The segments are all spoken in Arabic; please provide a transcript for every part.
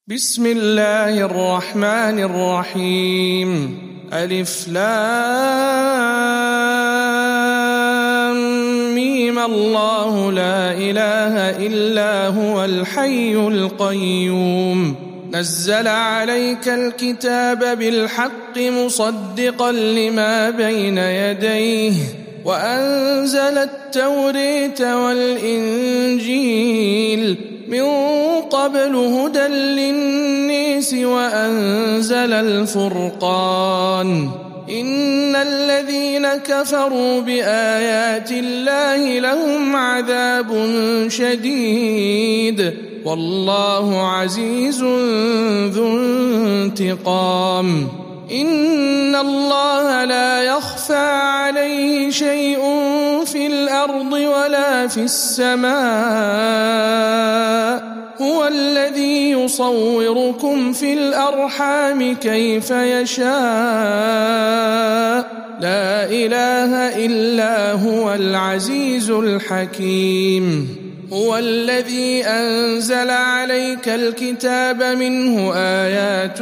بسم الله الرحمن الرحيم. ألف لام ميم. الله لا إله إلا هو الحي القيوم. نزل عليك الكتاب بالحق مصدقا لما بين يديه وأنزل التوراة والإنجيل من قبل هدى للناس وأنزل الفرقان. إن الذين كفروا بآيات الله لهم عذاب شديد والله عزيز ذو انتقام. إن الله لا يخفى عليه شيء في الأرض ولا في السماء. هو الذي يصوركم في الأرحام كيف يشاء. لا إله إلا هو العزيز الحكيم. هو الذي أنزل عليك الكتاب منه آيات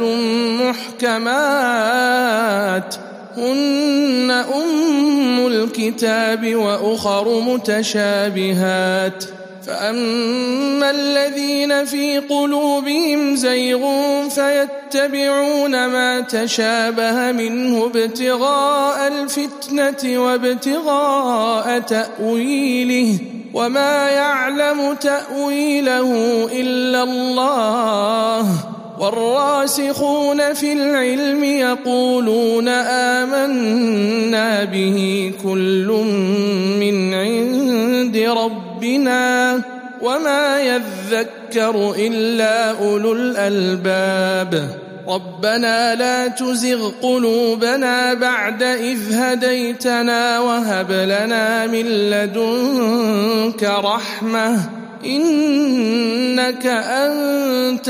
محكمات هن أم الكتاب وأخر متشابهات. فأما الذين في قلوبهم زيغ فيتبعون ما تشابه منه ابتغاء الفتنة وابتغاء تأويله وما يعلم تأويله إلا الله. والراسخون في العلم يقولون آمنا به كل من عند ربنا وما يذكر إلا أولو الألباب. ربنا لا تزغ قلوبنا بعد إذ هديتنا وهب لنا من لدنك رحمة إنك أنت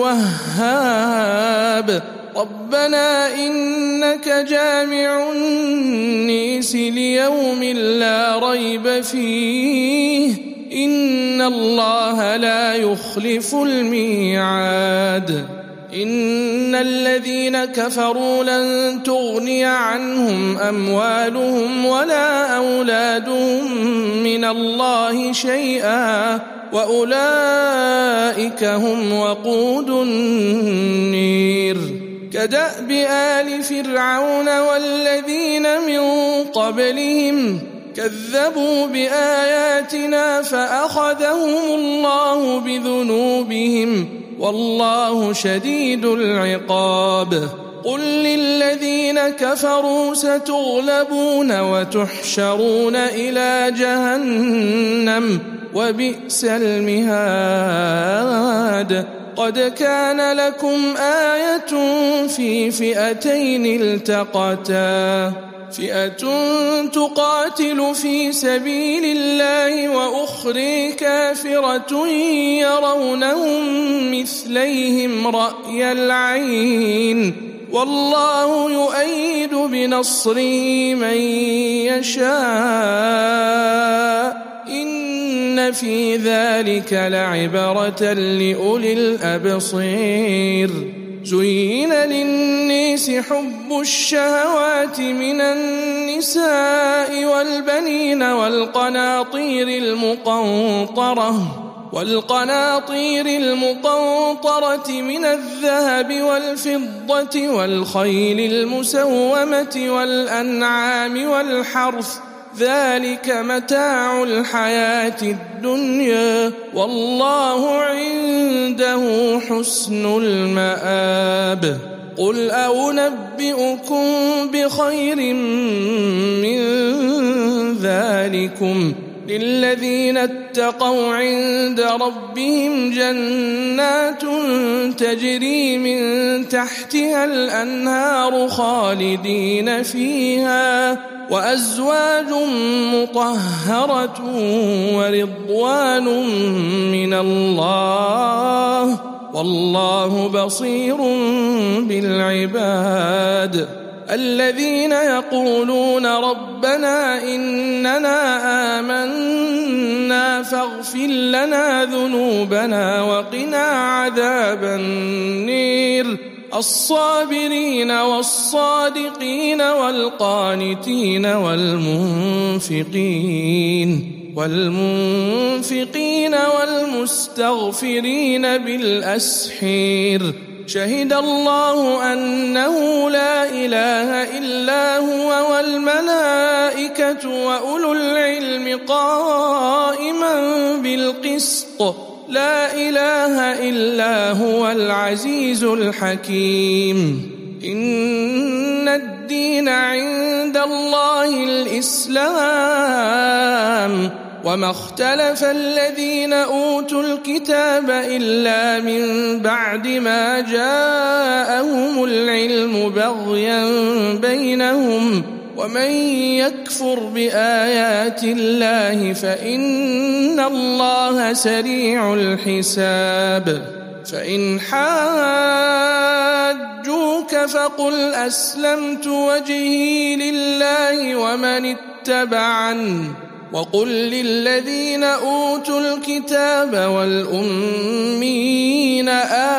الوهاب. ربنا إنك جامع الناس ليوم لا ريب فيه إن الله لا يخلف الميعاد. إن الذين كفروا لن تغني عنهم أموالهم ولا أولادهم من الله شيئا وأولئك هم وقود النير. كدأب آل فرعون والذين من قبلهم كذبوا بآياتنا فأخذهم الله بذنوبهم والله شديد العقاب. قل للذين كفروا ستغلبون وتحشرون إلى جهنم وبئس المهاد. قد كان لكم آية في فئتين التقتا فئة تقاتل في سبيل الله وأخرى كافرة يرونهم مثليهم رأي العين والله يؤيد بنصره من يشاء. إن في ذلك لعبرة لأولي الأبصير. زين للناس حب الشهوات من النساء والبنين والقناطير المقنطرة من الذهب والفضة والخيل المسومة والأنعام والحرث ذلك متاع الحياة الدنيا والله عنده حسن المآب. قل أنبئكم بخير من ذلكم للذين اتقوا عند ربهم جنات تجري من تحتها الأنهار خالدين فيها وأزواج مطهرة ورضوان من الله والله بصير بالعباد. الذين يقولون ربنا إننا آمنا فاغفر لنا ذنوبنا وقنا عذاب النير الصابرين والصادقين والقانتين والمنفقين والمستغفرين بالأسحير شهد الله أنه لا إله إلا هو والملائكة وأولو العلم قائما بالقسط لا إله إلا هو العزيز الحكيم إن الدين عند الله الإسلام وما اختلف الذين أوتوا الكتاب إلا من بعد ما جاءهم العلم بغيا بينهم ومن يكفر بآيات الله فإن الله سريع الحساب فإن حاجوك فقل أسلمت وجهي لله ومن اتبعني وقل للذين أوتوا الكتاب والأميين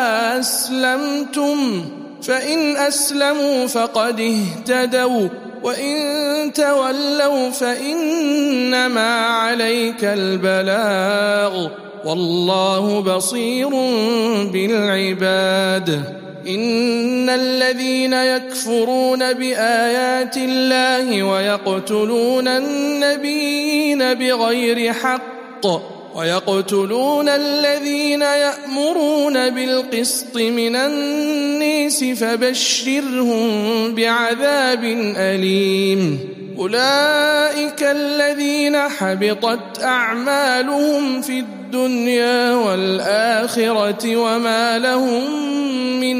أسلمتم فإن أسلموا فقد اهتدوا وإن تولوا فإنما عليك البلاغ والله بصير بالعباد إن الذين يكفرون بآيات الله ويقتلون النبيين بغير حق ويقتلون الذين يأمرون بالقسط من الناس فبشرهم بعذاب أليم أولئك الذين حبطت أعمالهم في الدنيا والآخرة وما لهم من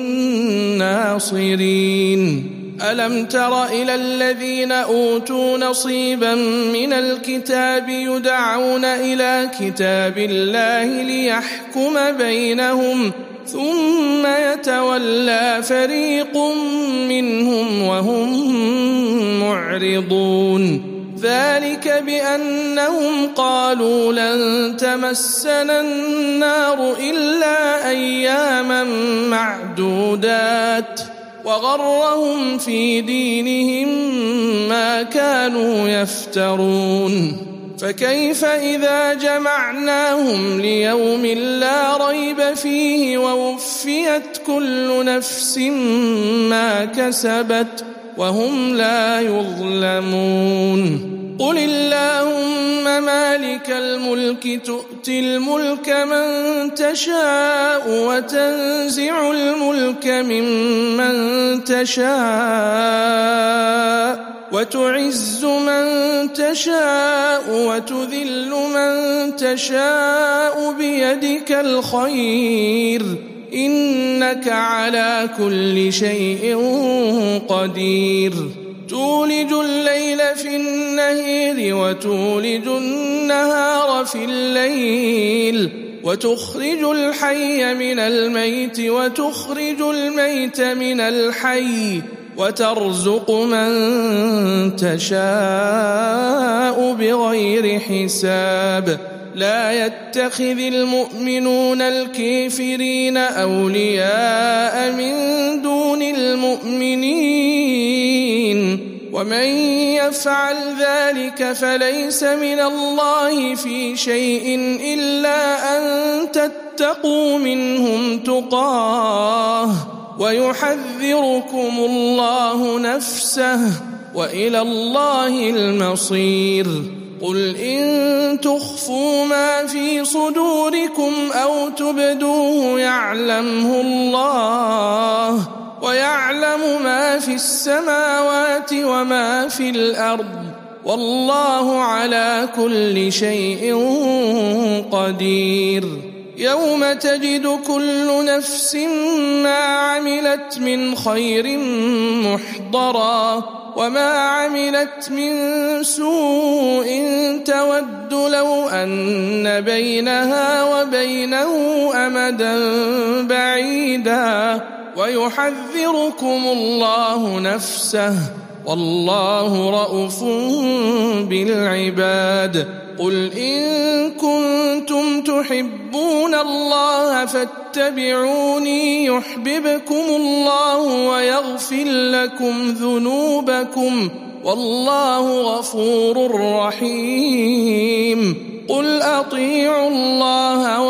ناصرين ألم تر إلى الذين أوتوا نصيبا من الكتاب يدعون إلى كتاب الله ليحكم بينهم ثم يتولى فريق منهم وهم معرضون ذلك بأنهم قالوا لن تمسنا النار إلا أياما معدودات وغرهم في دينهم ما كانوا يفترون فكيف إذا جمعناهم ليوم لا ريب فيه ووفيت كل نفس ما كسبت وهم لا يظلمون قل اللهم مالك الملك تؤتي الملك من تشاء وتنزع الملك ممن تشاء وتعز من تشاء وتذل من تشاء بيدك الخير إنك على كل شيء قدير تولج الليل في النهار وتولج النهار في الليل وتخرج الحي من الميت وتخرج الميت من الحي وترزق من تشاء بغير حساب لا يتخذ المؤمنون الكافرين أولياء من دون المؤمنين ومن يفعل ذلك فليس من الله في شيء إلا أن تتقوا منهم تقاه ويحذركم الله نفسه وإلى الله المصير قل إن تخفوا ما في صدوركم أو تبدوه يعلمه الله ويعلم ما في السماوات وما في الأرض والله على كل شيء قدير يوم تجد كل نفس ما عملت من خير محضرا وما عملت من سوء تود لو أن بينها وبينه أمدا بعيدا ويحذركم الله نفسه والله رءوف بالعباد. قل إن كنتم تحبون الله فاتبعوني يحببكم الله ويغفر لكم ذنوبكم والله غفور رحيم. قل أطيعوا الله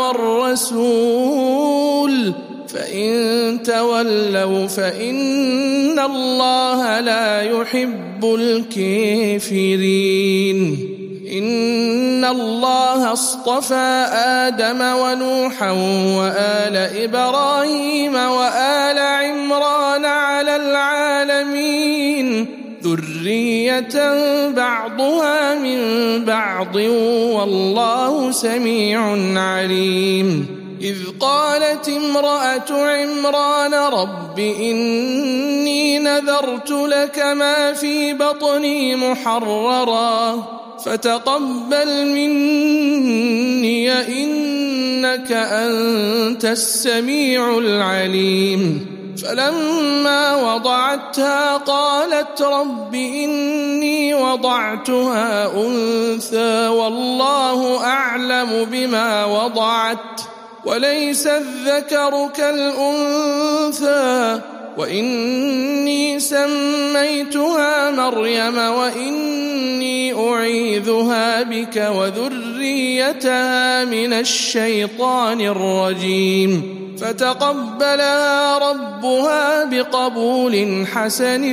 والرسول فإن تولوا فإن الله لا يحب الكافرين. إن الله اصطفى آدم ونوحا وآل إبراهيم وآل عمران على العالمين ذرية بعضها من بعض والله سميع عليم. إذ قالت امرأة عمران رب إني نذرت لك ما في بطني محررا فتقبل مني إنك أنت السميع العليم. فلما وضعتها قالت رب إني وضعتها أنثى والله أعلم بما وضعت وليس الذكر كالأنثى وإني سميتها مريم وإني أعيذها بك وذريتها من الشيطان الرجيم. فتقبلها ربها بقبول حسن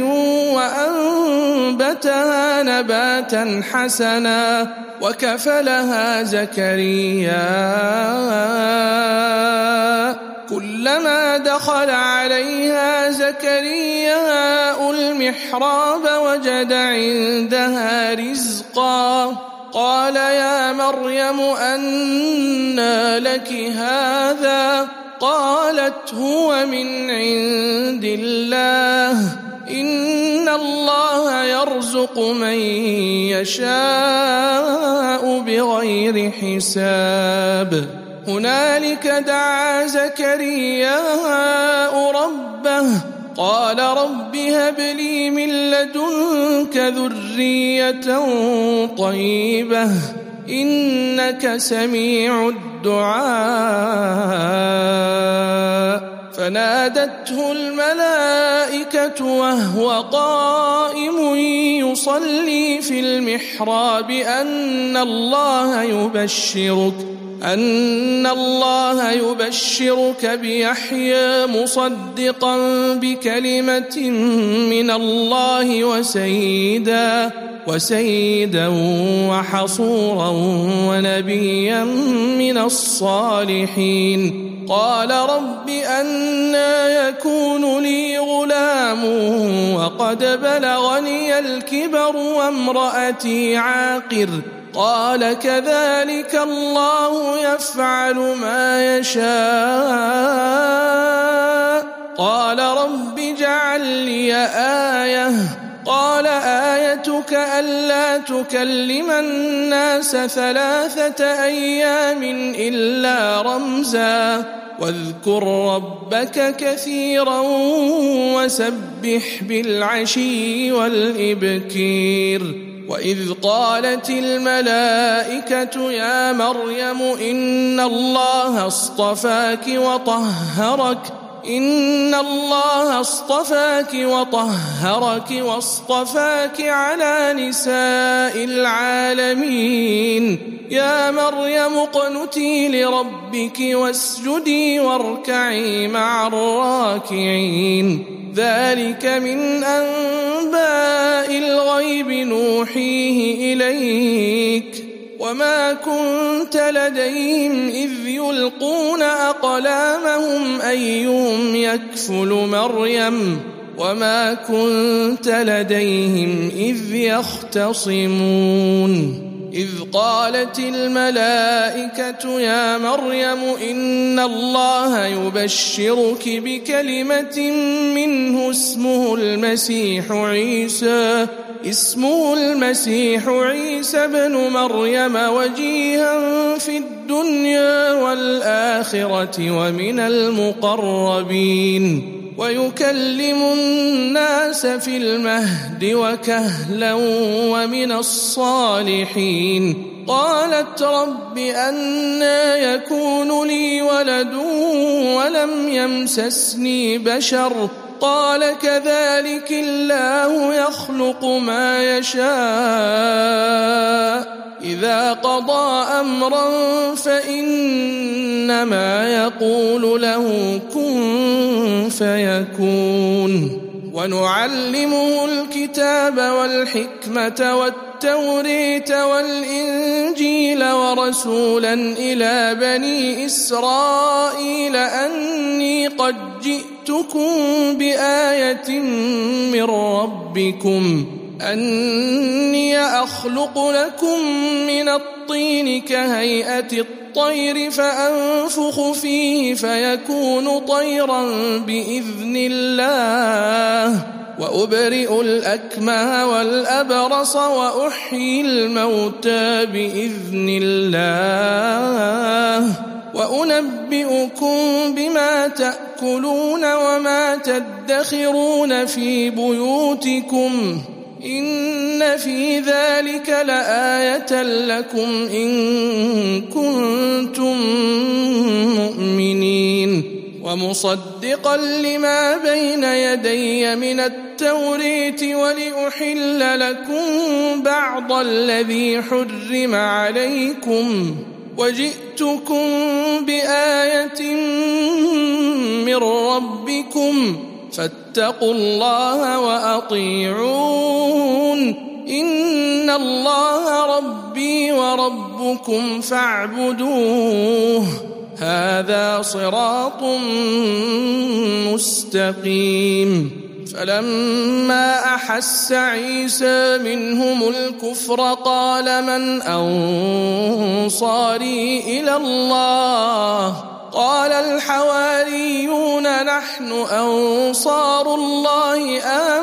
وأنبتها نباتا حسنا وكفلها زكريا كلما دخل عليها زكريا المحراب وجد عندها رزقا قال يا مريم أنى لك هذا قالت هو من عند الله إن الله يرزق من يشاء بغير حساب. هنالك دعا زكريا ربه قال رب هب لي من لدنك ذرية طيبة إنك سميع الدعاء. فنادته الملائكة وهو قائم يصلي في المحراب أن الله يبشرك بيحيى مصدقا بكلمة من الله وسيدا وحصورا ونبيا من الصالحين. قال رب أنى يكون لي غلام وقد بلغني الكبر وامرأتي عاقر قال كذلك الله يفعل ما يشاء. قال رب اجعل لي آية قال آيتك ألا تكلم الناس 3 أيام إلا رمزا واذكر ربك كثيرا وسبح بالعشي والإبكير. وإذ قالت الملائكة يا مريم إن الله اصطفاك وطهرك واصطفاك على نساء العالمين. يا مريم اقنتي لربك واسجدي واركعي مع الراكعين. ذلك من أنباء الغيب نوحيه إليك وما كنت لديهم إذ يلقون أقلامهم أيهم يكفل مريم وما كنت لديهم إذ يختصمون. إذ قالت الملائكة يا مريم إن الله يبشرك بكلمة منه اسمه المسيح عيسى بن مريم وجيها في الدنيا والآخرة ومن المقربين. ويكلم الناس في المهد وكهلا ومن الصالحين. قالت رب أنى يكون لي ولد ولم يمسسني بشر قال كذلك الله يخلق ما يشاء إذا قضى أمرا فإنما يقول له كن فيكون. ونعلمه الكتاب والحكمة والتوريت والإنجيل ورسولا إلى بني إسرائيل أني قد جئتكم بآية من ربكم أني أخلق لكم من الطين كهيئة الطير فأنفخ فيه فيكون طيرا بإذن الله وأبرئ الأكمه والأبرص وأحيي الموتى بإذن الله وأنبئكم بما تأكلون وما تدخرون في بيوتكم إن في ذلك لآية لكم إن كنتم مؤمنين. ومصدقا لما بين يدي من التوريت ولأحل لكم بعض الذي حرم عليكم وجئتكم بآية من ربكم فاتقوا الله وأطيعون إن الله ربي وربكم فاعبدوه هذا صراط مستقيم. فلما أحس عيسى منهم الكفر قال من أنصاري إلى الله قال الحواريون نحن أنصار الله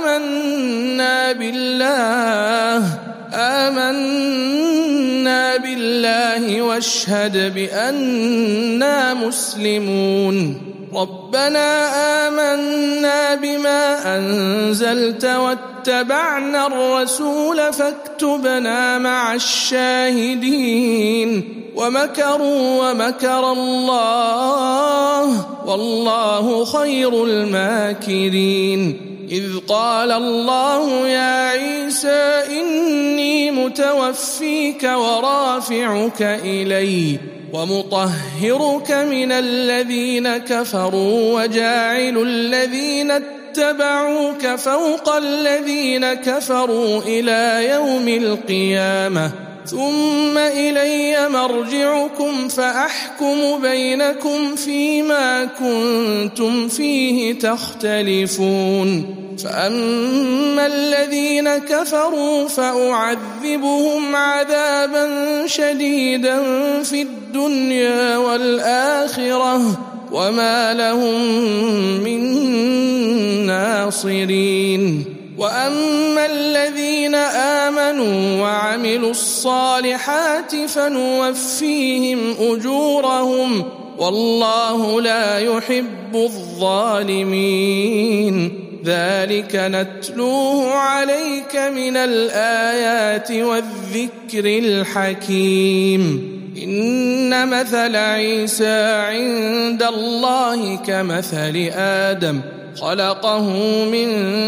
آمنا بالله واشهد بأننا مسلمون. ربنا آمنا بما أنزلت واتبعنا الرسول فاكتبنا مع الشاهدين. ومكروا ومكر الله والله خير الماكرين. إذ قال الله يا عيسى إني متوفيك ورافعك إلي ومطهرك من الذين كفروا وجاعل الذين اتبعوك فوق الذين كفروا إلى يوم القيامة ثم إلي مرجعكم فأحكم بينكم فيما كنتم فيه تختلفون. فأما الذين كفروا فأعذبهم عذابا شديدا في الدنيا والآخرة وما لهم من ناصرين. وأما الذين آمنوا وعملوا الصالحات فنوفيهم أجورهم والله لا يحب الظالمين. ذلك نتلوه عليك من الآيات والذكر الحكيم. إن مثل عيسى عند الله كمثل آدم خلقه من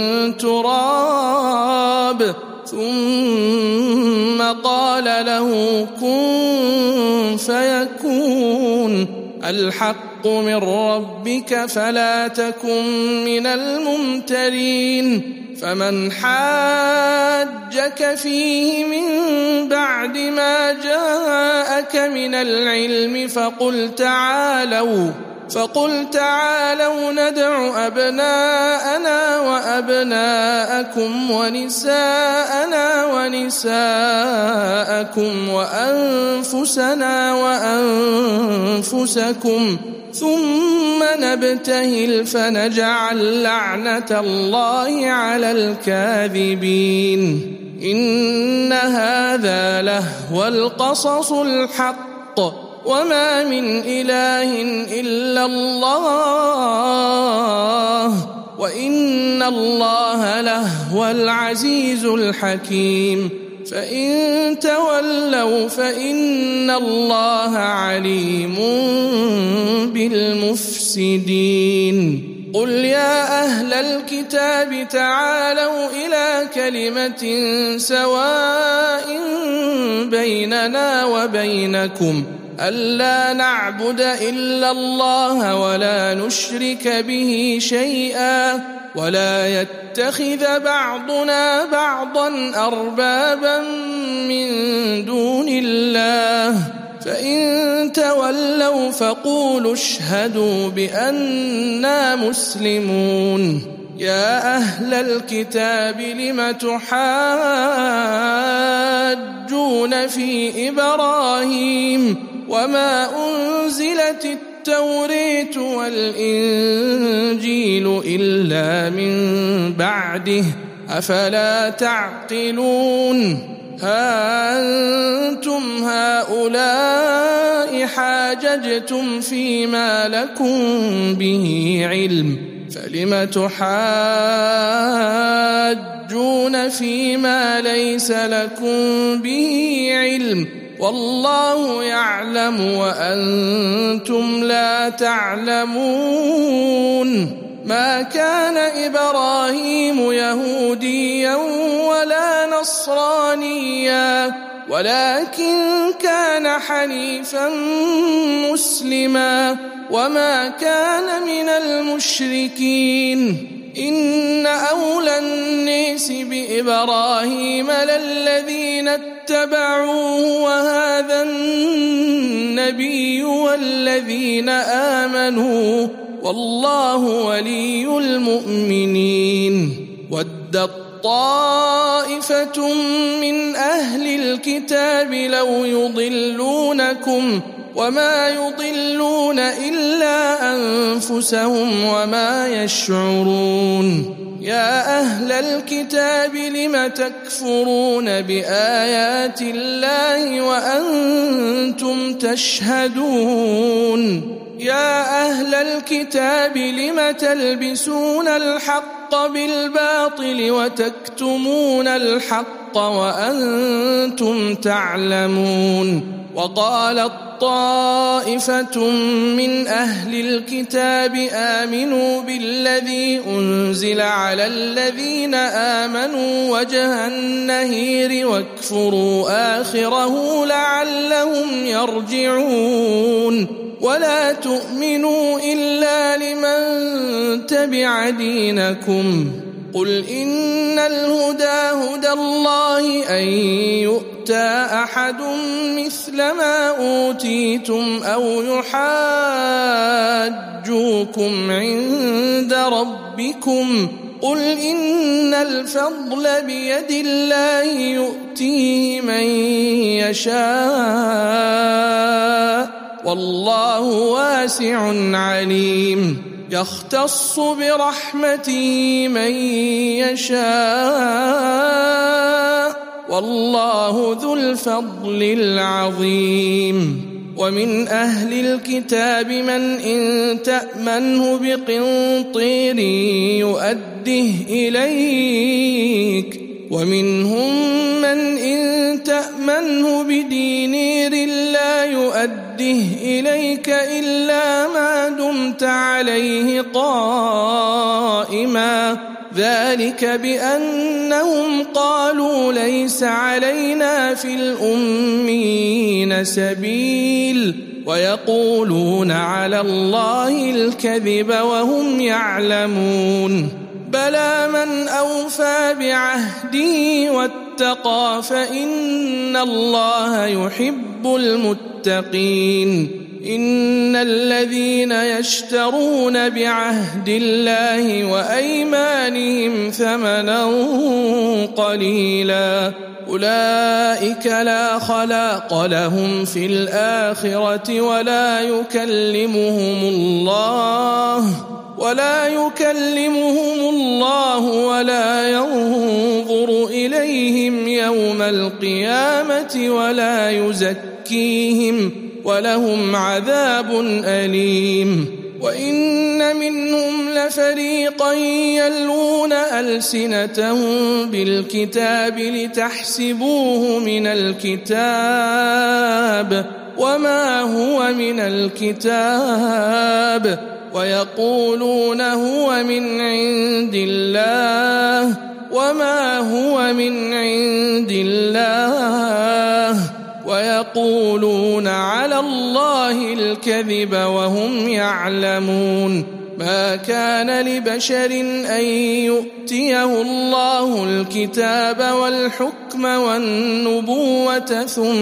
تراب ثم قال له كن فيكون. الحق من ربك فلا تكن من الممترين. فمن حاجك فيه من بعد ما جاءك من العلم فقل تعالوا ندع أبناءنا وأبناءكم ونساءنا ونساءكم وأنفسنا وأنفسكم ثم نبتهل فنجعل لعنة الله على الكاذبين. إن هذا لهو القصص الحق وما من إله إلا الله الله لهو العزيز الحكيم فإن تولوا فإن الله عليم بالمفسدين قل يا أهل الكتاب تعالوا إلى كلمة سواء بيننا وبينكم ألا نعبد إلا الله ولا نشرك به شيئا ولا يتخذ بعضنا بعضا أربابا من دون الله فإن تولوا فقولوا اشهدوا بأننا مسلمون يا أهل الكتاب لم تحاجون في إبراهيم وما أنزلت التوراة والإنجيل إلا من بعده أفلا تعقلون ها أنتم هؤلاء حاججتم فيما لكم به علم فلم تحاجون فيما ليس لكم به علم والله يعلم وأنتم لا تعلمون ما كان إبراهيم يهوديا ولا نصرانيا ولكن كان حنيفا مسلما وما كان من المشركين إن أولى الناس بإبراهيم للذين اتبعوه وهذا النبي والذين آمنوا والله ولي المؤمنين ود طائفة من أهل الكتاب لو يضلونكم وما يضلون إلا أنفسهم وما يشعرون يا أهل الكتاب لم تكفرون بآيات الله وأنتم تشهدون يا أهل الكتاب لم تلبسون الحق بالباطل وتكتمون الحق وأنتم تعلمون وقالت طائفة من أهل الكتاب آمنوا بالذي أنزل على الذين آمنوا وجه النهير واكفروا آخره لعلهم يرجعون ولا تؤمنوا إلا لمن تبع دينكم قل إن الهدى هدى الله أن يؤتى أحد مثل ما أوتيتم أو يحاجوكم عند ربكم قل إن الفضل بيد الله يؤتيه من يشاء والله واسع عليم يختص برحمته من يشاء والله ذو الفضل العظيم ومن أهل الكتاب من إن تأمنه بقنطير يؤده إليك ومنهم من إن تأمنه بدينار لا يؤده إليك إلا ما دمت عليه قائما ذلك بأنهم قالوا ليس علينا في الأمين سبيل ويقولون على الله الكذب وهم يعلمون بلى من أوفى بعهده واتقى فإن الله يحب المتقين إن الذين يشترون بعهد الله وأيمانهم ثمنا قليلا أولئك لا خلاق لهم في الآخرة ولا يكلمهم الله ولا ينظر إليهم يوم القيامة ولا يزكيهم ولهم عذاب أليم وإن منهم لفريقا يلوون ألسنتهم بالكتاب لتحسبوه من الكتاب وما هو من الكتاب ويقولون هو من عند الله وما هو من عند الله ويقولون على الله الكذب وهم يعلمون. ما كان لبشر أن يؤتيه الله الكتاب والحكم والنبوة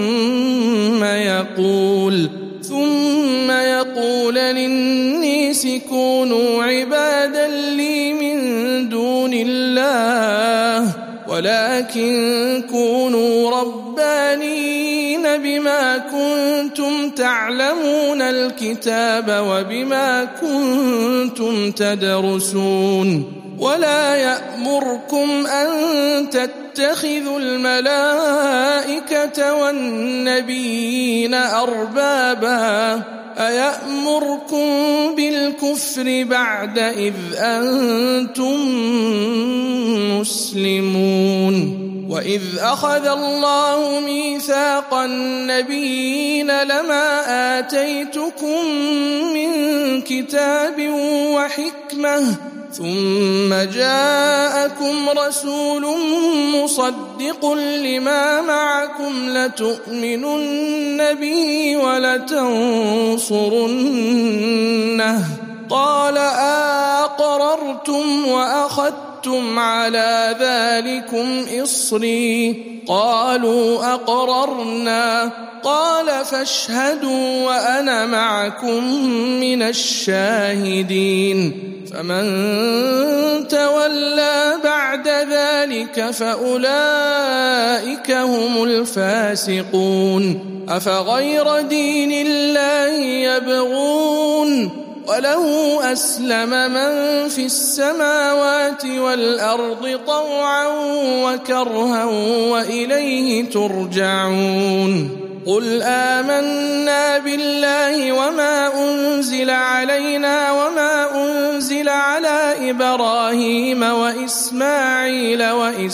ثم يقول للناس كونوا عبادا لي من دون الله ولكن كونوا ربانيين بما كنتم تعلمون الكتاب وبما كنتم تدرسون. ولا يأمركم أن تتخذوا الملائكة والنبيين أربابا أيأمركم بالكفر بعد إذ أنتم مسلمون. وإذ أخذ الله ميثاق النبيين لما آتيتكم من كتاب وحكمة ثم جاءكم رسول مصدق لما معكم لتؤمنن به ولتنصرنه قال أقررتم وأخذتم على ذلكم إصري قالوا أقررنا قال فاشهدوا وأنا معكم من الشاهدين. فمن تولى بعد ذلك فأولئك هم الفاسقون. أفغير دين الله يبغون وله أسلم من في السماوات والأرض طوعا وكرها وإليه ترجعون. قل آمنا بالله وما أنزل علينا وما أنزل على إبراهيم وإسماعيل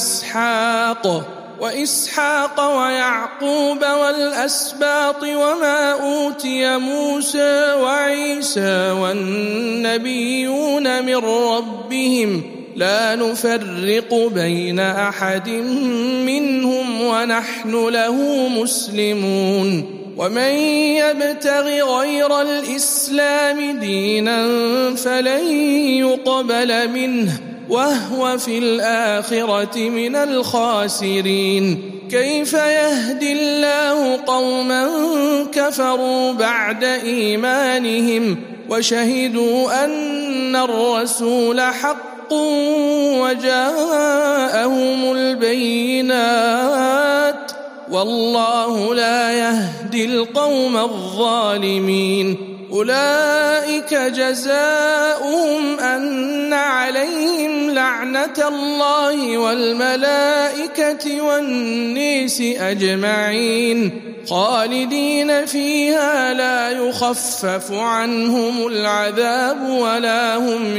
وإسحاق ويعقوب والأسباط وما أوتي موسى وعيسى والنبيون من ربهم لا نفرق بين أحد منهم ونحن له مسلمون. ومن يبتغ غير الإسلام دينا فلن يقبل منه وهو في الآخرة من الخاسرين. كيف يهدي الله قوما كفروا بعد إيمانهم وشهدوا أن الرسول حق وجاءهم البينات والله لا يهدي القوم الظالمين. أولئك جزاؤهم أن عليهم لعنة الله والملائكة والناس أجمعين خالدين فيها لا يخفف عنهم العذاب ولا هم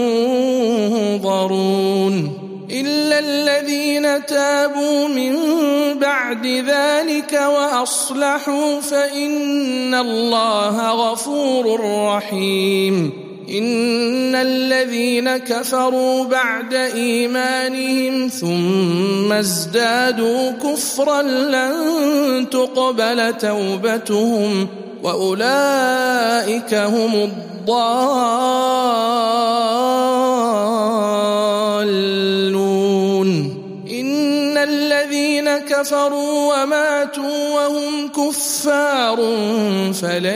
ينظرون إلا الذين تابوا من بعد ذلك وأصلحوا فإن الله غفور رحيم. إن الذين كفروا بعد إيمانهم ثم ازدادوا كفرا لن تقبل توبتهم وأولئك هم الضالون. إن الذين كفروا وماتوا وهم كفار فلن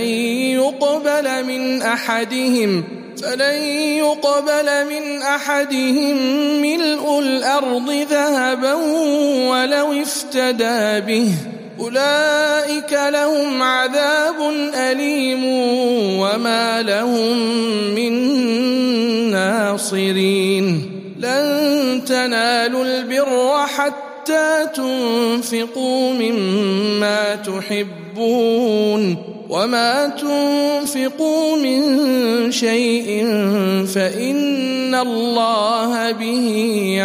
يقبل من أحدهم ملء الأرض ذهبا ولو افتدى به أولئك لهم عذاب أليم وما لهم من ناصرين. لن تنالوا البر حتى تنفقوا مما تحبون وما تنفقوا من شيء فإن الله به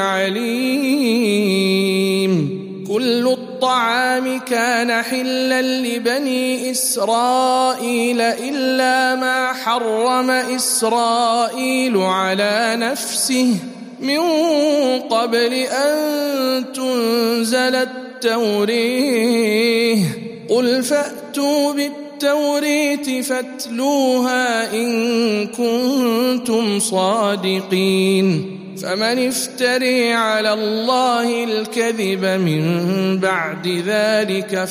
عليم. كل الطعام كان حلا لبني إسرائيل إلا ما حرم إسرائيل على نفسه من قبل أن تنزل التوريه. قل فأتوا بالتورية فاتلوها إن كنتم صادقين. فمن افتري على الله الكذب من بعد ذلك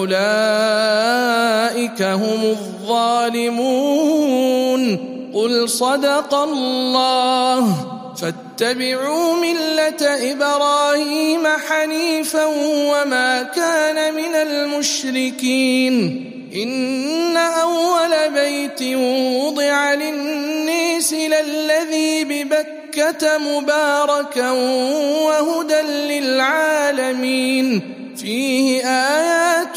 فأولئك هم الظالمون. قل صدق الله. فاتبعوا ملة إبراهيم حنيفا وما كان من المشركين. إن أول بيت وضع للناس للذي ببكة مباركا وهدى للعالمين فيه آيات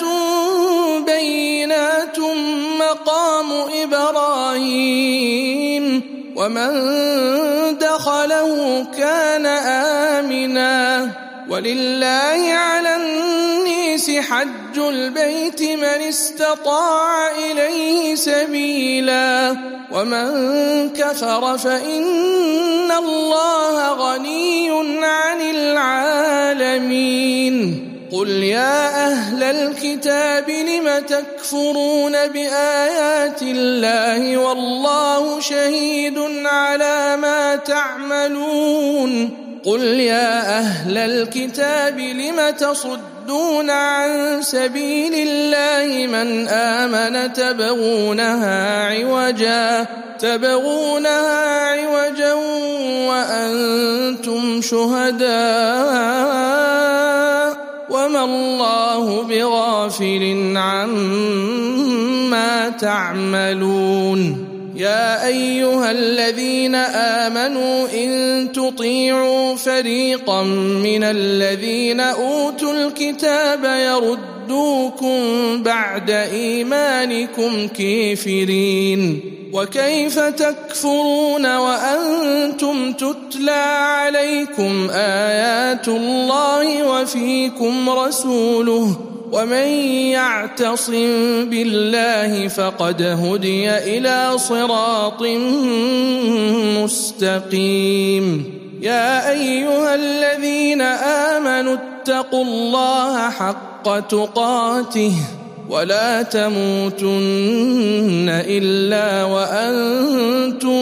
بينات مقام إبراهيم ومن دخله كان آمنا. ولله على الناس حج البيت من استطاع إليه سبيلا ومن كفر فإن الله غني عن العالمين. قل يا أهل الكتاب لم تكفرون بآيات الله والله شهيد على ما تعملون. قل يا أهل الكتاب لم تصدون عن سبيل الله من آمن تبغونها عوجا وأنتم شهداء وما الله بغافل عما تعملون. يا أيها الذين آمنوا إن تطيعوا فريقا من الذين أوتوا الكتاب يردوكم بعد إيمانكم كافرين. وكيف تكفرون وأنتم تتلى عليكم آيات الله وفيكم رسوله ومن يعتصم بالله فقد هدي إلى صراط مستقيم. يا أيها الذين آمنوا اتقوا الله حق تقاته ولا تموتن إلا وأنتم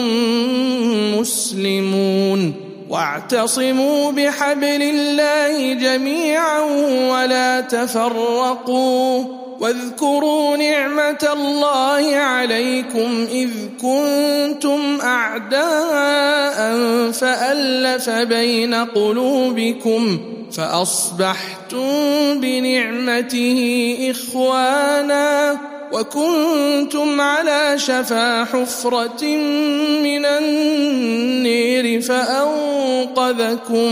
مسلمون. واعتصموا بحبل الله جميعا ولا تفرقوا. واذكروا نعمة الله عليكم إذ كنتم أعداء فألف بين قلوبكم فأصبحتم بنعمته إخوانا وكنتم على شفا حفرة من النير فأنقذكم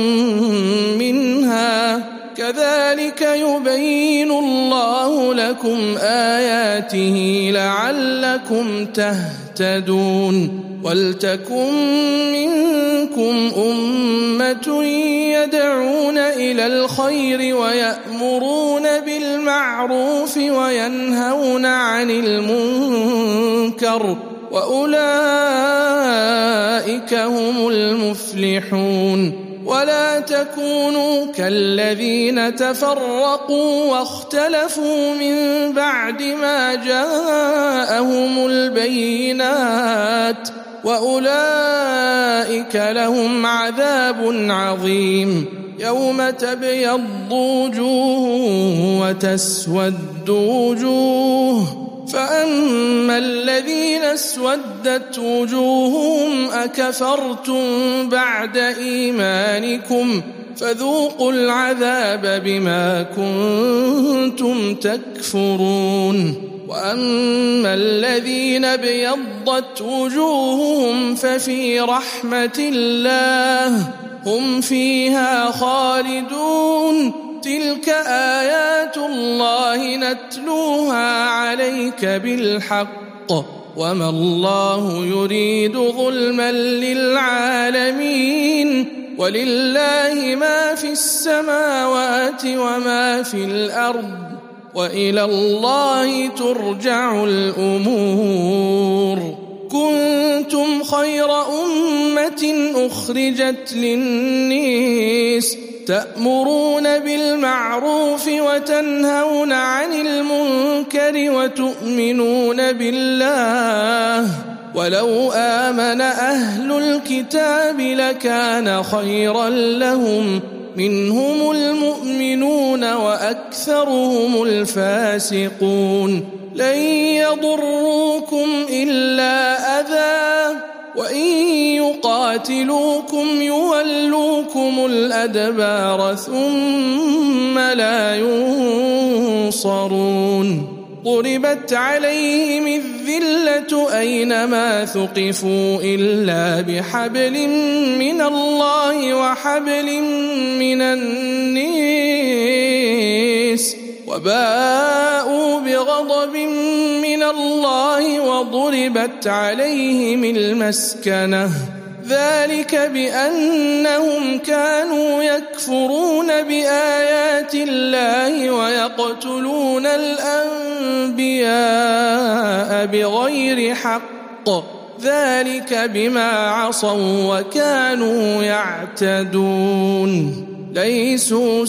منها. كذلك يبين الله لكم آياته لعلكم تهتدون. ولتكن منكم أمة يدعون إلى الخير ويأمرون بالمعروف وينهون عن المنكر وأولئك هم المفلحون. ولا تكونوا كالذين تفرقوا واختلفوا من بعد ما جاءهم البينات وأولئك لهم عذاب عظيم. يوم تبيض وجوه وتسود وجوه فأما الذين اسودت وجوههم أكفرتم بعد إيمانكم فذوقوا العذاب بما كنتم تكفرون. وأما الذين ابيضت وجوههم ففي رحمة الله هم فيها خالدون تلك آيات الله نتلوها عليك بالحق وما الله يريد ظلما للعالمين ولله ما في السماوات وما في الأرض وإلى الله ترجع الأمور كنتم خير أمة أخرجت للناس تأمرون بالمعروف وتنهون عن المنكر وتؤمنون بالله ولو آمن أهل الكتاب لكان خيرا لهم منهم المؤمنون وأكثرهم الفاسقون لن يضروكم إلا أذى وإن يقاتلوكم يولوكم الأدبار ثم لا ينصرون ضربت عليهم الذلة أينما ثقفوا إلا بحبل من الله وحبل من الناس وباءوا بغضب من الله وضربت عليهم المسكنة ذلك بأنهم كانوا يكفرون بآيات الله ويقتلون الأنبياء بغير حق ذلك بما عصوا وكانوا يعتدون ليسوا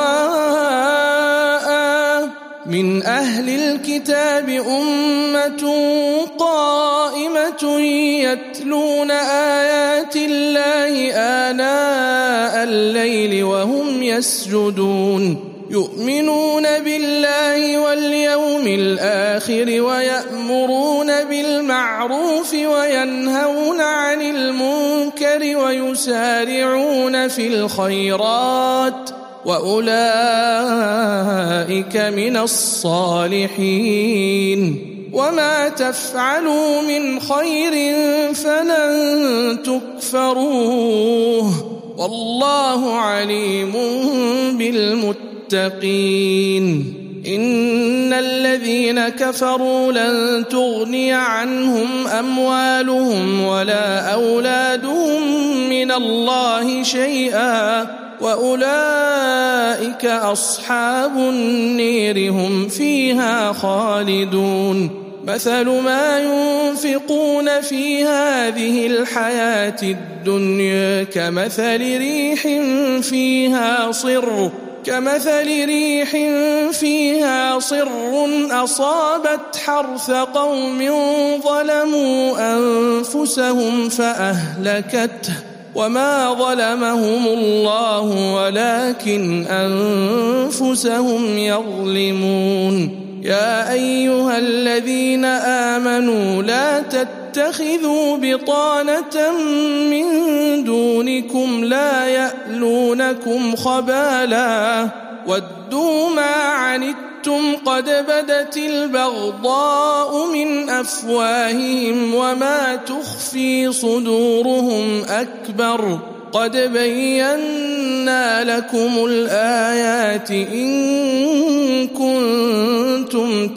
سواء من أهل الكتاب أمة قائمة يتلون آيات الله آناء الليل وهم يسجدون يؤمنون بالله واليوم الآخر ويأمرون بالمعروف وينهون عن المنكر ويسارعون في الخيرات وأولئك من الصالحين وما تفعلوا من خير فلن تكفروه والله عليم بالمتقين إن الذين كفروا لن تغني عنهم أموالهم ولا أولادهم من الله شيئا وأولئك أصحاب النير هم فيها خالدون مثل ما ينفقون في هذه الحياة الدنيا كمثل ريح فيها صر أصابت حرث قوم ظلموا أنفسهم فأهلكته وما ظلمهم الله ولكن أنفسهم يظلمون يا أيها الذين آمنوا لا تتخذوا بطانة من دونكم لا يألونكم خبالا ودوا ما عنتم قد بدت البغضاء من أفواههم وما تخفي صدورهم أكبر قد بينا لكم الآيات إن كنتم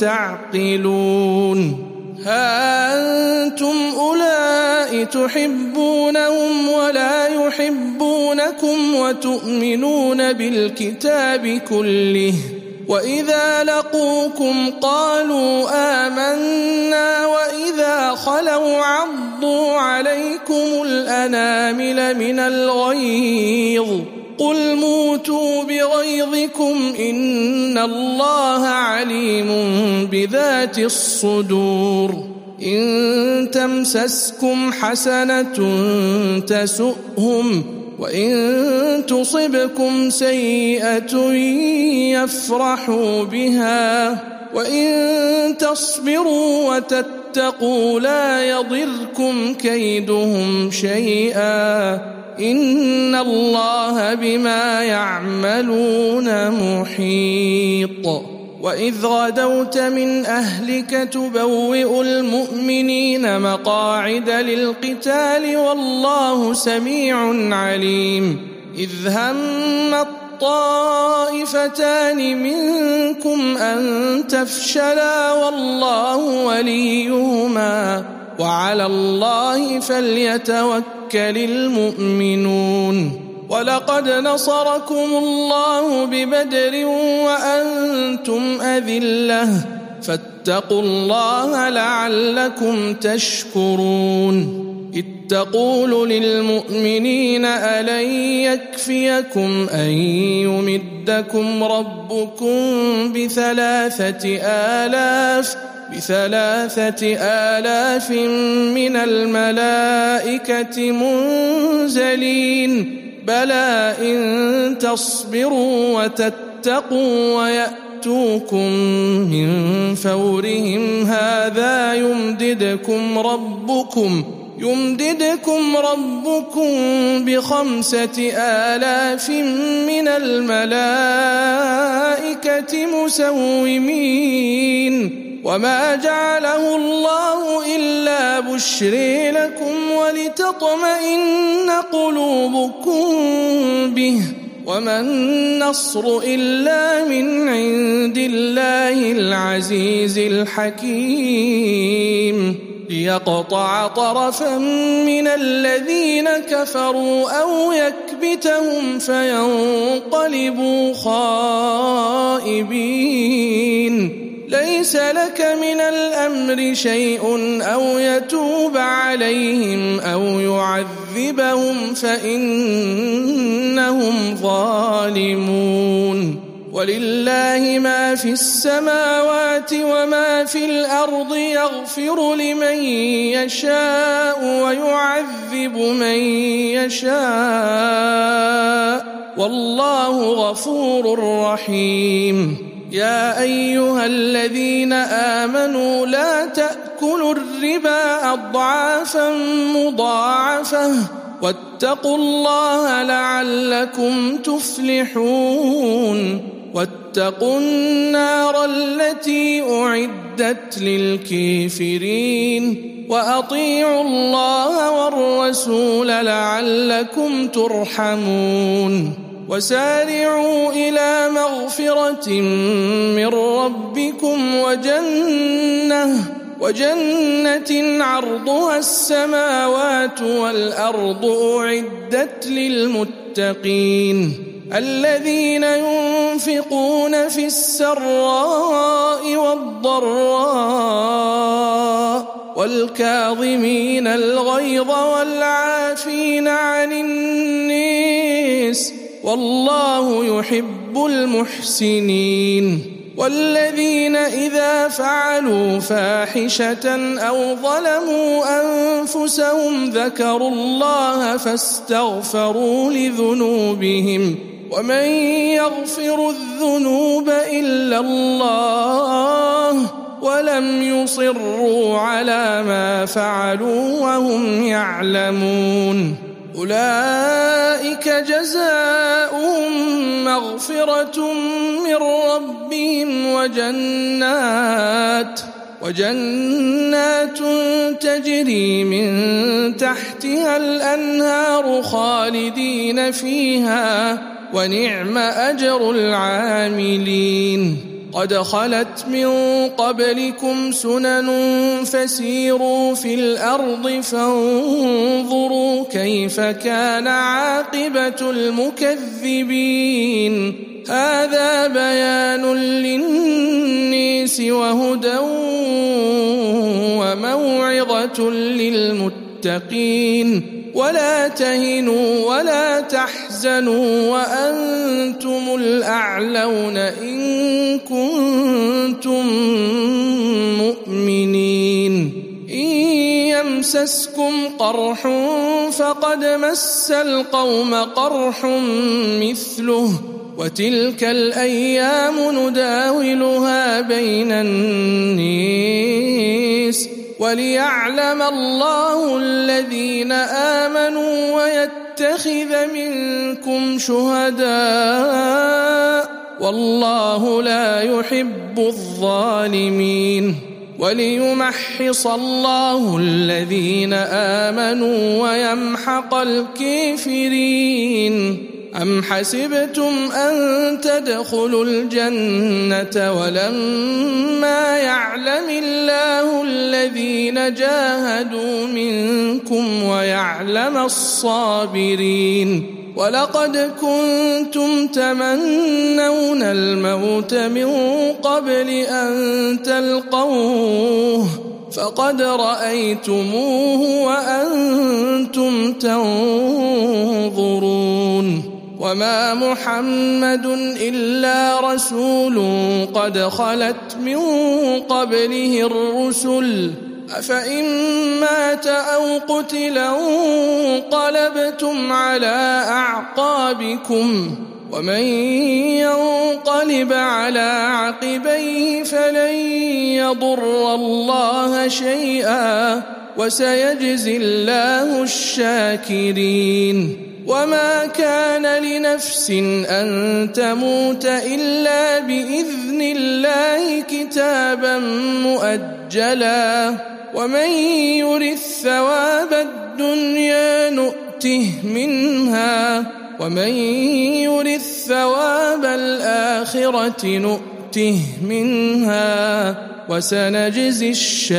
تعقلون ها أنتم أولئك تحبونهم ولا يحبونكم وتؤمنون بالكتاب كله وإذا لقوكم قالوا آمنا وإذا خلوا عضوا عليكم الأنامل من الغيظ قل موتوا بغيظكم إن الله عليم بذات الصدور إن تمسسكم حسنة تسؤهم وإن تصبكم سيئة يفرحوا بها وإن تصبروا وتتقوا لا يضركم كيدهم شيئا إن الله بما يعملون محيط وإذ غدوت من أهلك تبوئ المؤمنين مقاعد للقتال والله سميع عليم إذ هم الطائفتان منكم أن تفشلا والله وليهما وعلى الله فليتوكل المؤمنون ولقد نصركم الله ببدر وأنتم أذلة فاتقوا الله لعلكم تشكرون إذ تقول للمؤمنين ألن يكفيكم أن يمدكم ربكم ب3,000 من الملائكة منزلين بلى إن تصبروا وتتقوا ويأتوكم من فورهم هذا يمددكم ربكم ب5,000 من الملائكة مسومين وما جعله الله إلا بشرى لكم ولتطمئن قلوبكم به وما النصر إلا من عند الله العزيز الحكيم ليقطع طرفا من الذين كفروا أو يكبتهم فينقلبوا خائبين ليس لك من الأمر شيء أو يتوب عليهم أو يعذبهم فإنهم ظالمون ولله ما في السماوات وما في الأرض يغفر لمن يشاء ويعذب من يشاء والله غفور رحيم يا أيها الذين آمنوا لا تأكلوا الربا أضعافا مضاعفة واتقوا الله لعلكم تفلحون واتقوا النار التي أعدت للكافرين وأطيعوا الله والرسول لعلكم ترحمون وسارعوا إلى مغفرة من ربكم وجنة عرضها السماوات والأرض أعدت للمتقين الذين ينفقون في السراء والضراء والكاظمين الغيظ والعافين عن الناس والله يحب المحسنين والذين إذا فعلوا فاحشة أو ظلموا أنفسهم ذكروا الله فاستغفروا لذنوبهم ومن يغفر الذنوب إلا الله ولم يصروا على ما فعلوا وهم يعلمون أولئك جزاؤهم مغفرة من ربهم وجنات تجري من تحتها الأنهار خالدين فيها ونعم أجر العاملين قد خلت من قبلكم سنن فسيروا في الأرض فانظروا كيف كان عاقبة المكذبين هذا بيان للناس وهدى وموعظة للمتقين ولا تهنوا ولا تحزنوا وأنتم الأعلون إن كنتم مؤمنين إن يمسسكم قرح فقد مس القوم قرح مثله وتلك الأيام نداولها بين الناس وليعلم الله الذين آمنوا ويتخذ منكم شهداء والله لا يحب الظالمين وليمحص الله الذين آمنوا ويمحق الكافرين أم حسبتم أن تدخلوا الجنة ولما يعلم الله الذين جاهدوا منكم ويعلم الصابرين ولقد كنتم تمنون الموت من قبل أن تلقوه فقد رأيتموه وأنتم تنظرون وما محمد إلا رسول قد خلت من قبله الرسل أفإن مات أو قتل انقلبتم على أعقابكم ومن ينقلب على عقبيه فلن يضر الله شيئا وسيجزي الله الشاكرين وما كان لنفس أن تموت إلا بإذن الله كتابا مؤجلا ومن يرد ثواب الدنيا نؤته منها ومن يرد ثواب الآخرة نؤته منها وسنجزي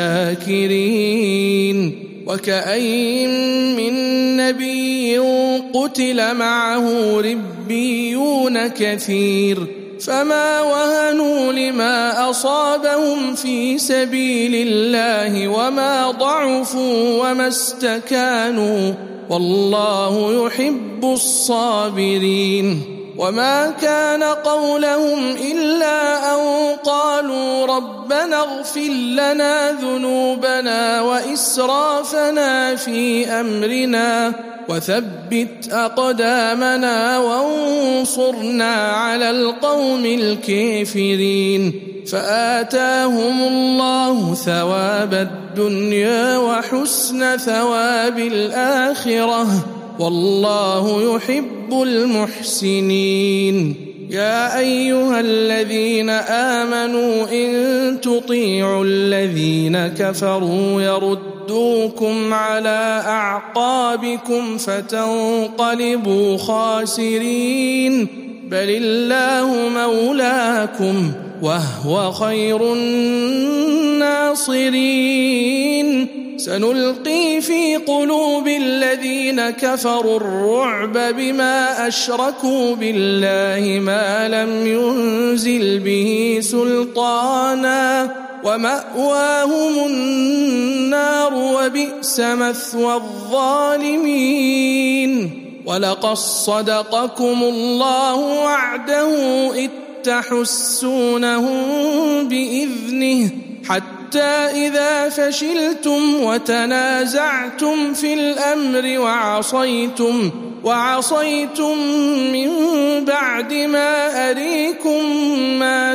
الشاكرين وكأين من نبي قتل معه ربيون كثير فما وهنوا لما أصابهم في سبيل الله وما ضعفوا وما استكانوا والله يحب الصابرين وما كان قولهم إلا أن قالوا ربنا اغفر لنا ذنوبنا وإسرافنا في أمرنا وثبت أقدامنا وانصرنا على القوم الكافرين فآتاهم الله ثواب الدنيا وحسن ثواب الآخرة والله يحب المحسنين يا أيها الذين آمنوا إن تطيعوا الذين كفروا يردوكم على أعقابكم فتنقلبوا خاسرين بل الله مولاكم وهو خير الناصرين سنلقي في قلوب الذين كفروا الرعب بما أشركوا بالله ما لم ينزل به سلطانا ومأواهم النار وبئس مثوى الظالمين ولقد صدقكم الله وعده إذ تحسونهم بإذنه حتى إذا فشلتم وتنازعتم في الأمر وعصيتم من بعد ما أريكم ما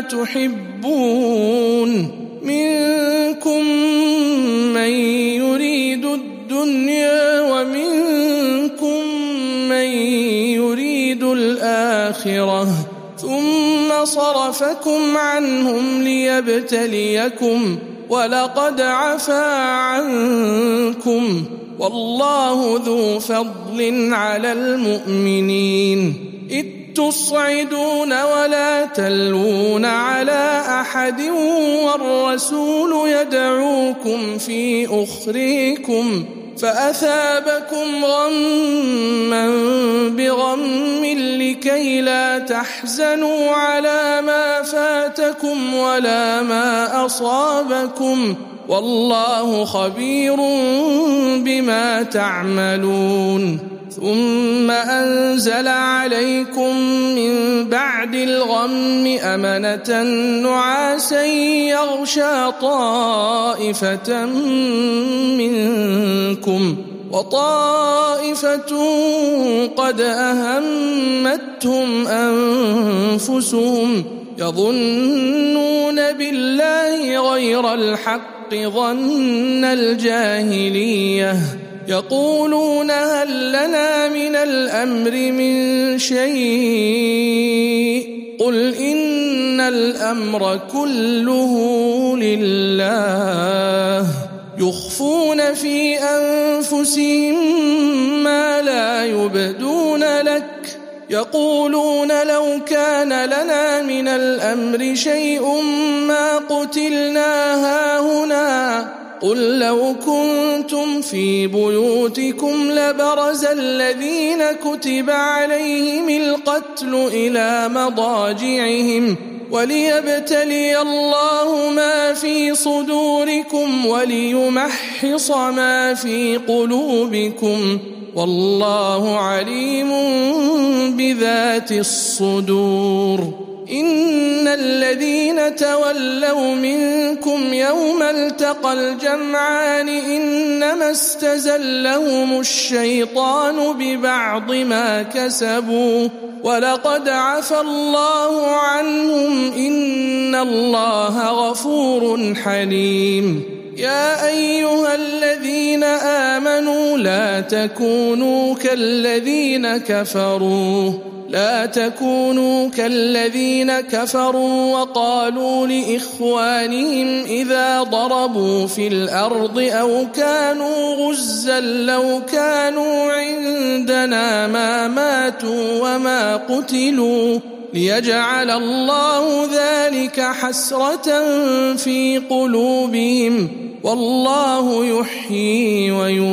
تحبون منكم من يريد الدنيا ومنكم من يريد الآخرة ثم صرفكم عنهم ليبتليكم ولقد عفا عنكم والله ذو فضل على المؤمنين إذ تصعدون ولا تلوون على أحد والرسول يدعوكم في أخريكم فأثابكم غما بغم لكي لا تحزنوا على ما فاتكم ولا ما أصابكم والله خبير بما تعملون ثم أنزل عليكم من بعد الغم أمنة نعاسا يغشى طائفة منكم وطائفة قد أهمتهم أنفسهم يظنون بالله غير الحق ظن الجاهلية يقولون هل لنا من الأمر من شيء قل إن الأمر كله لله يخفون في أنفسهم ما لا يبدون لك يقولون لو كان لنا من الأمر شيء ما قتلنا هاهنا قل لو كنتم في بيوتكم لبرز الذين كتب عليهم القتل إلى مضاجعهم وليبتلي الله ما في صدوركم وليمحص ما في قلوبكم والله عليم بذات الصدور. إن الذين تولوا منكم يوم التقى الجمعان إنما استزلهم الشيطان ببعض ما كسبوا ولقد عفى الله عنهم إن الله غفور حليم. يا أيها الذين آمنوا لا تكونوا كالذين كفروا وقالوا لإخوانهم إذا ضربوا في الأرض أو كانوا غزا لو كانوا عندنا ما ماتوا وما قتلوا ليجعل الله ذلك حسرة في قلوبهم والله يحيي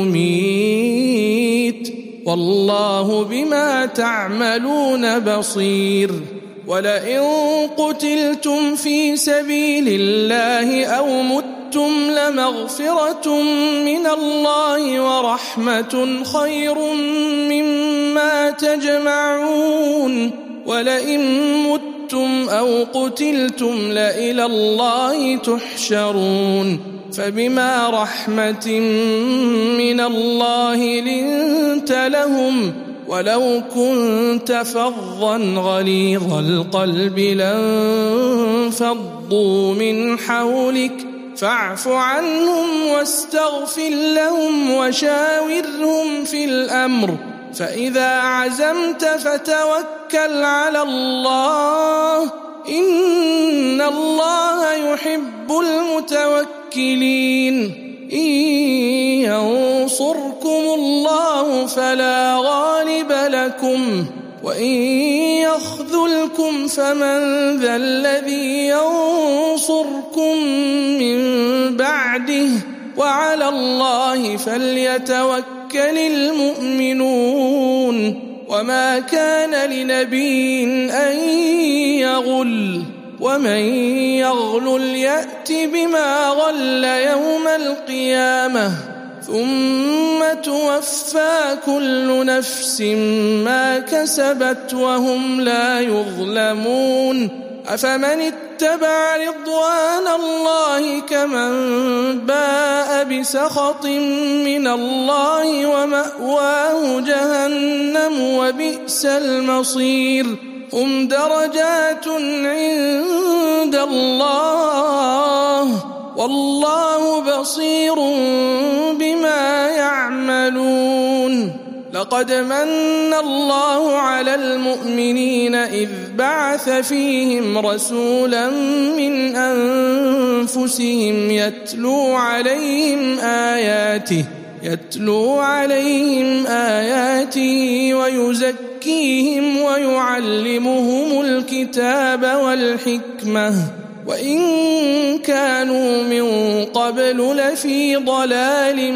ويميت والله بما تعملون بصير. ولئن قتلتم في سبيل الله أو متم لمغفرة من الله ورحمة خير مما تجمعون. ولئن متم أو قتلتم لإلى الله تحشرون. فبما رحمة من الله لنت لهم ولو كنت فظا غليظ القلب لانفضوا من حولك فاعف عنهم واستغفر لهم وشاورهم في الأمر فإذا عزمت فتوكل على الله إن الله يحب المتوكلين. إن ينصركم الله فلا غالب لكم وإن يخذلكم فمن ذا الذي ينصركم من بعده وعلى الله فليتوكل المؤمنون. وما كان لنبي أن يغل ومن يغلل يأت بما غل يوم القيامة ثم توفى كل نفس ما كسبت وهم لا يظلمون. أفمن اتبع رضوان الله كمن باء بسخط من الله ومأواه جهنم وبئس المصير. هم درجات عند الله والله بصير بما يعملون. لقد من الله على المؤمنين إذ بعث فيهم رسولا من أنفسهم يتلو عليهم آياته ويزكيهم ويعلمهم الكتاب والحكمة وإن كانوا من قبل لفي ضلال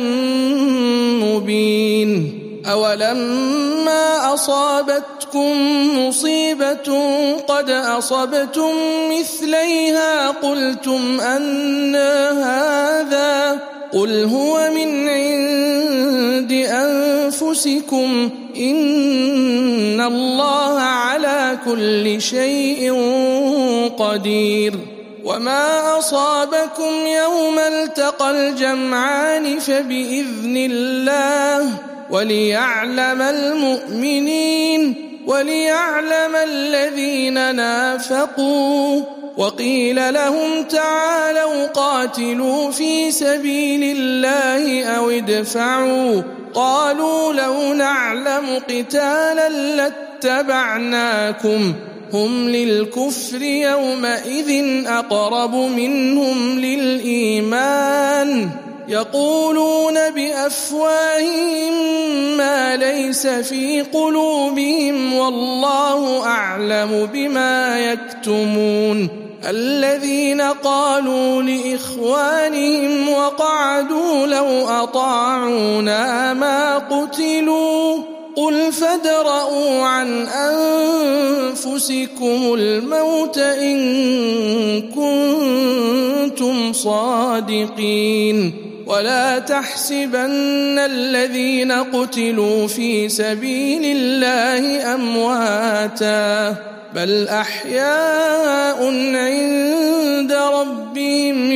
مبين. أولما أصابتكم مصيبة قد أصبتم مثليها قلتم أنى هذا قل هو من عند أنفسكم إن الله على كل شيء قدير. وما أصابكم يوم التقى الجمعان فبإذن الله وليعلم المؤمنين وليعلم الذين نافقوا. وقيل لهم تعالوا قاتلوا في سبيل الله أو ادفعوا قالوا لو نعلم قتالا لاتبعناكم هم للكفر يومئذ أقرب منهم للإيمان يقولون بأفواههم ما ليس في قلوبهم والله أعلم بما يكتمون. الذين قالوا لإخوانهم وقعدوا لو أطاعونا ما قتلوا قل فادرءوا عن أنفسكم الموت إن كنتم صادقين. ولا تحسبن الذين قتلوا في سبيل الله أمواتا بل أحياء عند ربهم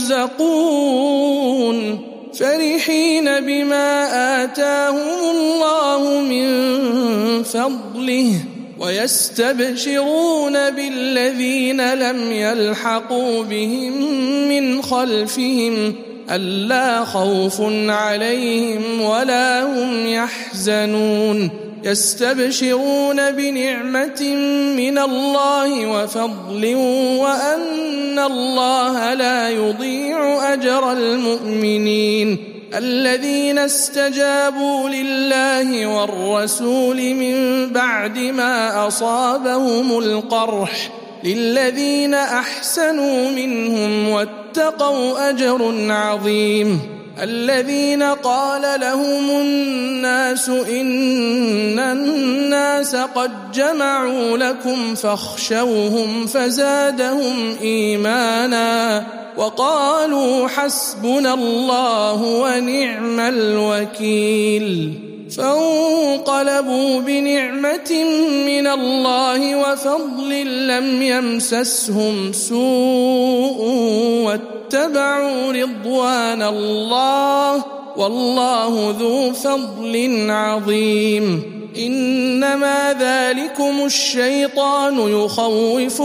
يرزقون فرحين بما آتاهم الله من فضله ويستبشرون بالذين لم يلحقوا بهم من خلفهم ألا خوف عليهم ولا هم يحزنون. يستبشرون بنعمة من الله وفضل وأن الله لا يضيع أجر المؤمنين. الذين استجابوا لله والرسول من بعد ما أصابهم القرح للذين أحسنوا منهم واتقوا أجر عظيم. الذين قال لهم الناس إن الناس قد جمعوا لكم فاخشوهم فزادهم إيمانا وقالوا حسبنا الله ونعم الوكيل. فانقلبوا بنعمة من الله وفضل لم يمسسهم سوء واتبعوا رضوان الله والله ذو فضل عظيم. إنما ذلكم الشيطان يخوف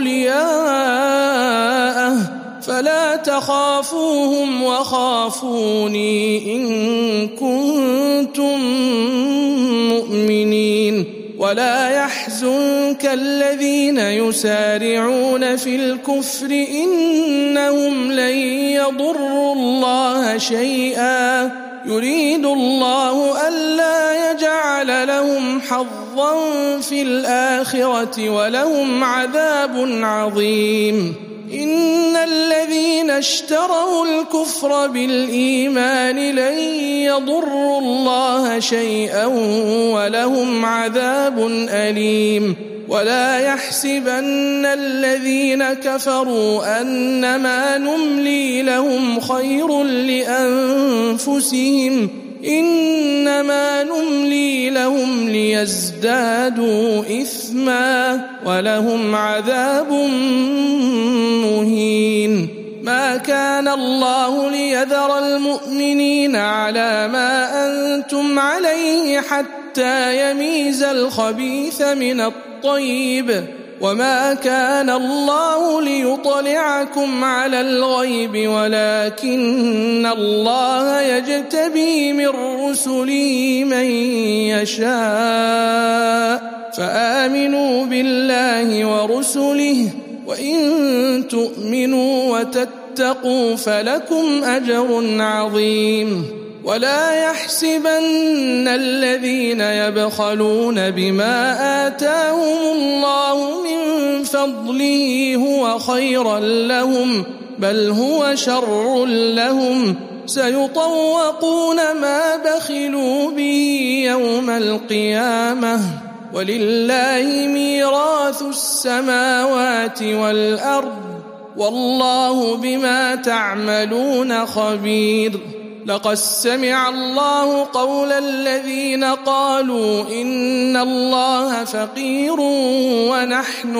أولياءه فلا تخافوهم وخافوني إن كنتم مؤمنين. ولا يحزنك الذين يسارعون في الكفر إنهم لن يضروا الله شيئا يريد الله ألا يجعل لهم حظا في الآخرة ولهم عذاب عظيم. إن الذين اشتروا الكفر بالإيمان لن يضروا الله شيئا ولهم عذاب أليم. ولا يحسبن الذين كفروا أنما نملي لهم خير لأنفسهم إنما نملي لهم ليزدادوا إثما ولهم عذاب مهين. ما كان الله ليذر المؤمنين على ما أنتم عليه حتى يميز الخبيث من الطيب وما كان الله ليطلعكم على الغيب ولكن الله يجتبي من رسله من يشاء فآمنوا بالله ورسله وإن تؤمنوا وتتقوا فلكم أجر عظيم. ولا يحسبن الذين يبخلون بما آتاهم الله من فضله هو خيرا لهم بل هو شر لهم سيطوقون ما بخلوا به يوم القيامة ولله ميراث السماوات والأرض والله بما تعملون خبير. لقد سمع الله قول الذين قالوا إن الله فقير ونحن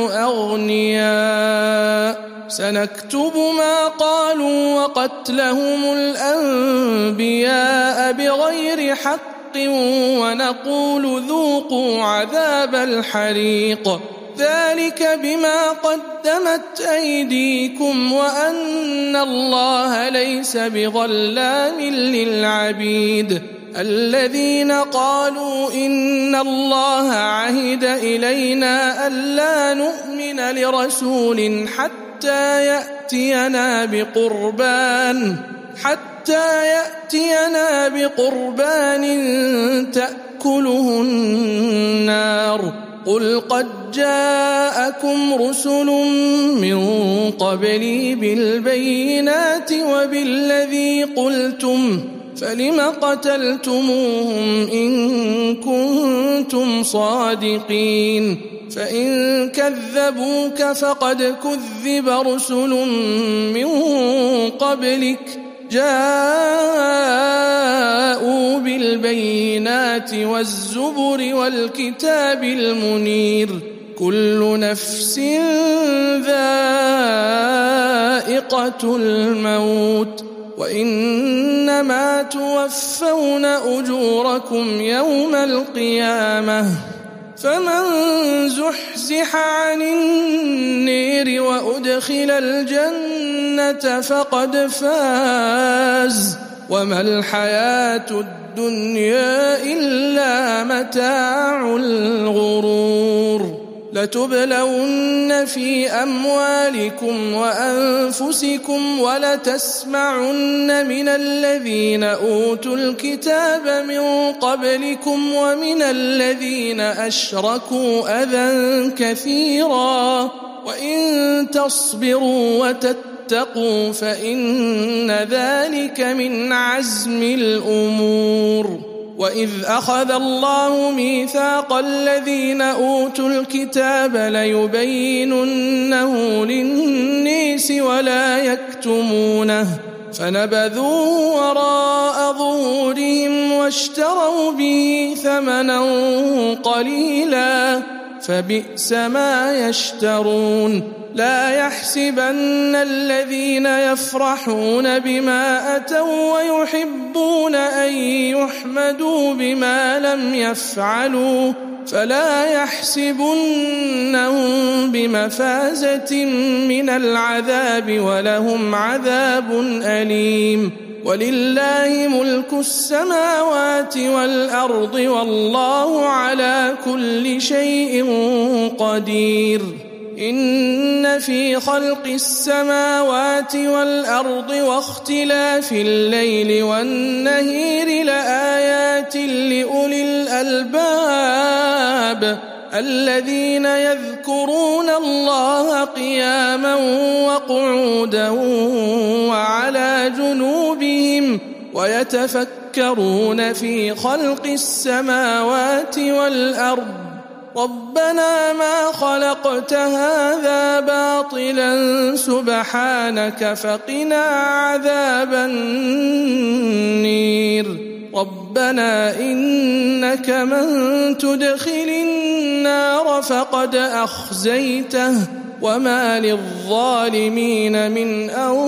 أغنياء سنكتب ما قالوا وقتلهم الأنبياء بغير حق ونقول ذوقوا عذاب الحريق ذلك بما قدمت أيديكم وأن الله ليس بظلام للعبيد. الذين قالوا إن الله عهد إلينا ألا نؤمن لرسول حتى حتى يأتينا بقربان تأكله النار قل قد جاءكم رسل من قبلي بالبينات وبالذي قلتم فلم قتلتموهم إن كنتم صادقين فإن كذبوك فقد كذب رسل من قبلك جاءوا بالبينات والزبر والكتاب المنير كل نفس ذائقة الموت وإنما توفون أجوركم يوم القيامة فمن زحزح عن النير وأدخل الجنة فقد فاز وما الحياة الدنيا إلا متاع الغرور لتبلون في أموالكم وأنفسكم ولتسمعن من الذين أوتوا الكتاب من قبلكم ومن الذين أشركوا أذى كثيرا وإن تصبروا وتتقوا فإن ذلك من عزم الأمور وإذ أخذ الله ميثاق الذين أوتوا الكتاب ليبيننه للناس ولا يكتمونه فنبذوه وراء ظهورهم واشتروا به ثمنا قليلا فبئس ما يشترون لا يحسبن الذين يفرحون بما أتوا ويحبون أن يحمدوا بما لم يفعلوا فلا يحسبنهم بمفازة من العذاب ولهم عذاب أليم ولله ملك السماوات والأرض والله على كل شيء قدير إن في خلق السماوات والأرض واختلاف الليل والنهار لآيات لأولي الألباب الذين يذكرون الله قياما وقعودا وعلى جنوبهم ويتفكرون في خلق السماوات والأرض ربنا ما خلقت هذا باطلا سبحانك فقنا عذاب النير ربنا إنك من تدخل النار فقد أخزيته وما للظالمين من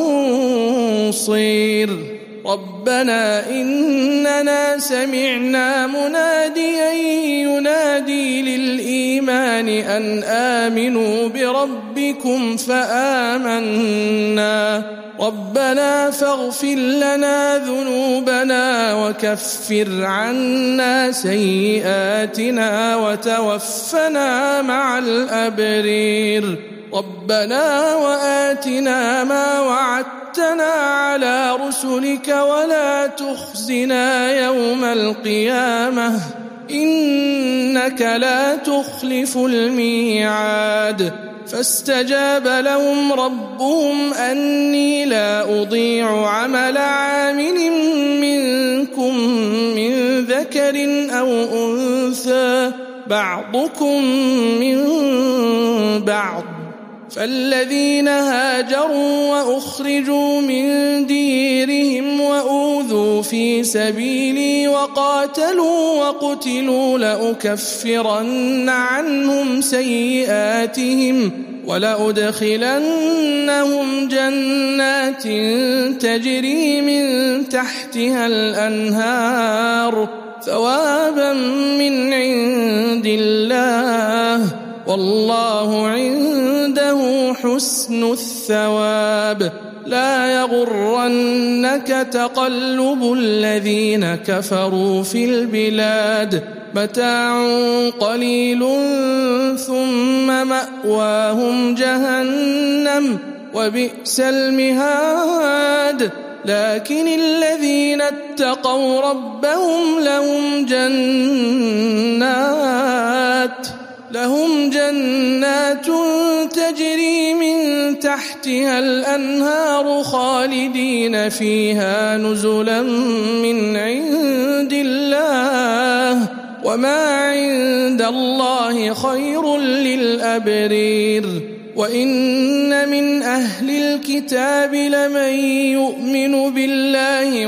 أنصير ربنا إننا سمعنا مناديا ينادي للإيمان أن آمنوا بربكم فآمنا ربنا فاغفر لنا ذنوبنا وكفر عنا سيئاتنا وتوفنا مع الأبرير ربنا وآتنا ما وعدتنا على رسلك ولا تخزنا يوم القيامة إنك لا تخلف الميعاد فاستجاب لهم ربهم أني لا أضيع عمل عامل منكم من ذكر أو أنثى بعضكم من بعض فالذين هاجروا وأخرجوا من ديرهم وأوذوا في سبيلي وقاتلوا وقتلوا لأكفرن عنهم سيئاتهم ولأدخلنهم جنات تجري من تحتها الأنهار ثوابا من عند الله والله عنده حسن الثواب لا يغرنك تقلب الذين كفروا في البلاد متاع قليل ثم مأواهم جهنم وبئس المهاد لكن الذين اتقوا ربهم لهم جنات تجري من تحتها الأنهار خالدين فيها نزلا من عند الله وما عند الله خير للأبرير وإن من أهل الكتاب لمن يؤمن بالله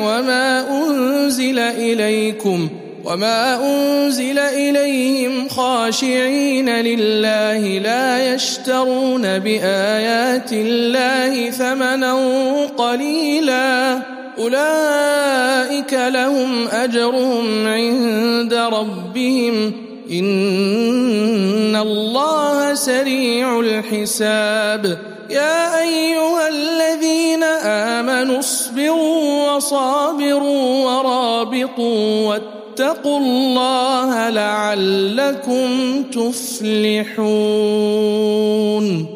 وما أنزل إليهم خاشعين لله لا يشترون بآيات الله ثمنا قليلا أولئك لهم أجرهم عند ربهم إن الله سريع الحساب يا أيها الذين آمنوا اصبروا وصابروا ورابطوا واتقوا الله لعلكم تفلحون.